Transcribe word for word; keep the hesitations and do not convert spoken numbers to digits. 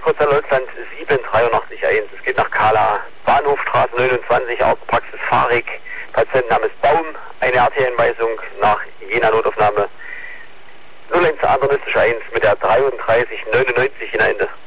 Postleitzahl Deutschland sieben drei acht eins. Es geht nach Kala, Bahnhofstraße neunundzwanzig, Arztpraxis Fahrig. Patientenname ist Baum. Eine R T-Einweisung nach Jena Notaufnahme null eins adernistische eins mit der dreiunddreißig neunundneunzig in der Ende.